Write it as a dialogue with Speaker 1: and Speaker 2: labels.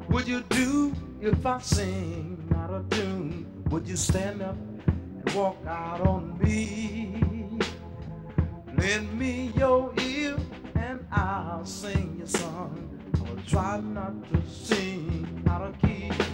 Speaker 1: Would you do if I sing out of tune? Would you stand up and walk out on me? Lend me your ear and I'll sing your song. I will try not to sing out of key.